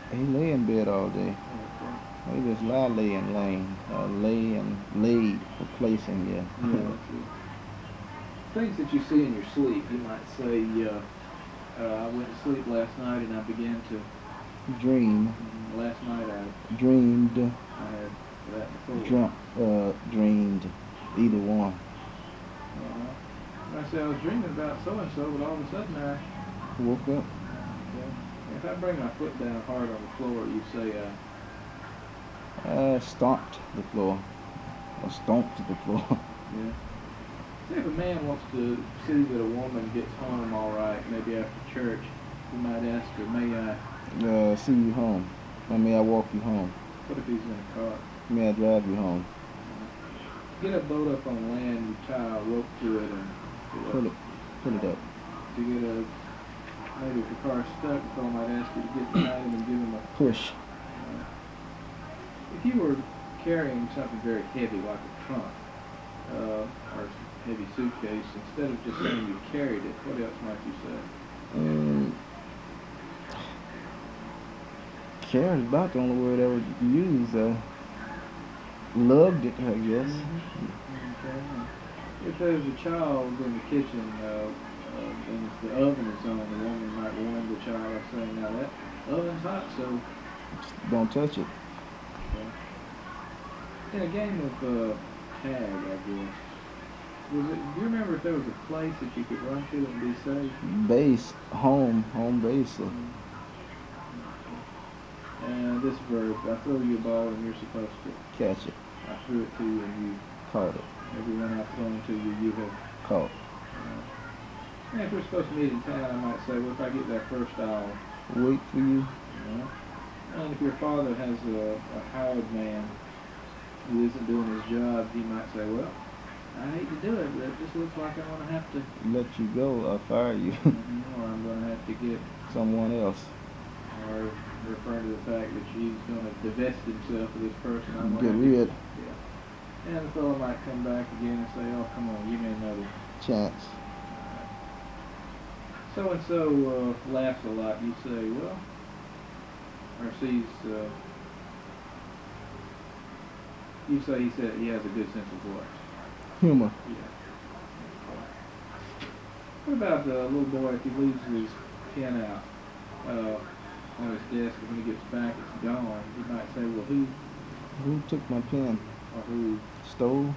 He lay in bed all day. Okay. He just lay and laying. Lay and laid, replacing, yeah. Yeah. Things that you see in your sleep. You might say, I went to sleep last night and I began to. Dream. Last night I Dreamed. had that before. Dreamed. Either one. I say I was dreaming about so and so, but all of a sudden I Woke up. okay. If I bring my foot down hard on the floor, you say Stomped the floor. Or stomped the floor. yeah. Say if a man wants to see that a woman gets home all right, maybe after church, he might ask her, "May I?" See you home. Or may I walk you home? What if he's in a car? May I drive you home? Get a boat up on land, you tie a rope to it, and Pull it up. to get a maybe if the car's stuck, the fellow might ask you to get behind him and give him a Push. If you were carrying something very heavy like a trunk or a heavy suitcase, instead of just saying you carried it, what else might you say? Care is about the only word I would use. Loved it, I guess. Okay. If there's a child in the kitchen and if the oven is on, the woman might warn the child by saying, "Now that oven's hot, so." Don't touch it. In a game of tag, I guess. Do you remember if there was a place that you could run to and be safe? Base, home base. And this verb, I throw you a ball and you're supposed to Catch it. I threw it to you and you Caught it. everyone I've thrown to you, you have Caught. And if we're supposed to meet in town, I might say, well, if I get there first, I'll wait for you. And if your father has a hired man who isn't doing his job, he might say, well, I hate to do it, but it just looks like I'm going to have to let you go or fire you. Or I'm going to have to get someone else. Or referring to the fact that she's going to divest himself of this person. I'm get rid. Yeah. And the fellow might come back again and say, oh, come on, give me another chance. So-and-so laughs a lot. You say, well, or sees, you say he said he has a good sense of voice. Humor. Yeah. What about the little boy if he leaves his pen out on his desk and when he gets back it's gone? He might say, well, who took my pen? Or who stole?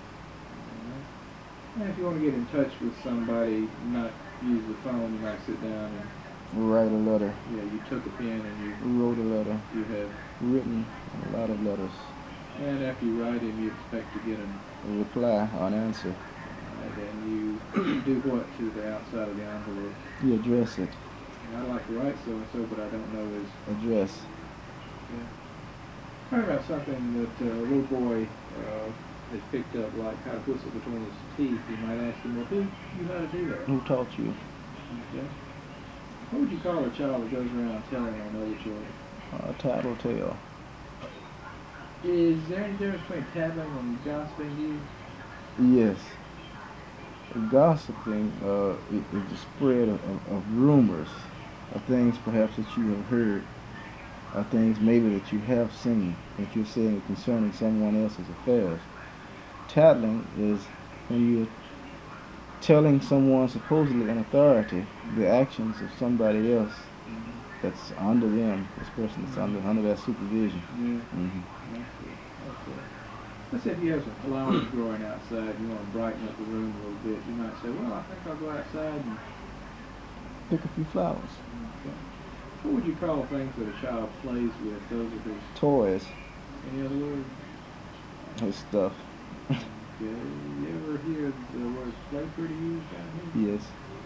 And if you want to get in touch with somebody, not use the phone, you might sit down and write a letter. Yeah, you took a pen and you wrote a letter. You have written a lot of letters. And after you write him, you expect to get a reply or an answer. And then you do what to the outside of the envelope? You address it. And I'd like to write so-and-so, but I don't know his address. Yeah. Talk about something that a little boy has picked up, like how to whistle between his teeth. You might ask him, well, who knew how to do that? Who taught you? Okay. What would you call a child that goes around telling on other children? A tattletale. Is there any difference between tattling and gossiping to you? Yes. Gossiping is the spread of rumors, of things perhaps that you have heard, or things maybe that you have seen, that you're saying concerning someone else's affairs. Tattling is when you're telling someone supposedly in authority the actions of somebody else that's under them, this person that's under that supervision. Yeah. Mm-hmm. Let's say if you have some flowers growing outside, you want to brighten up the room a little bit, you might say, well, I think I'll go outside and pick a few flowers. Okay. What would you call things that a child plays with? Those are his toys. Any other word? His stuff. Okay. You ever hear the word play pretty used down here? Yes.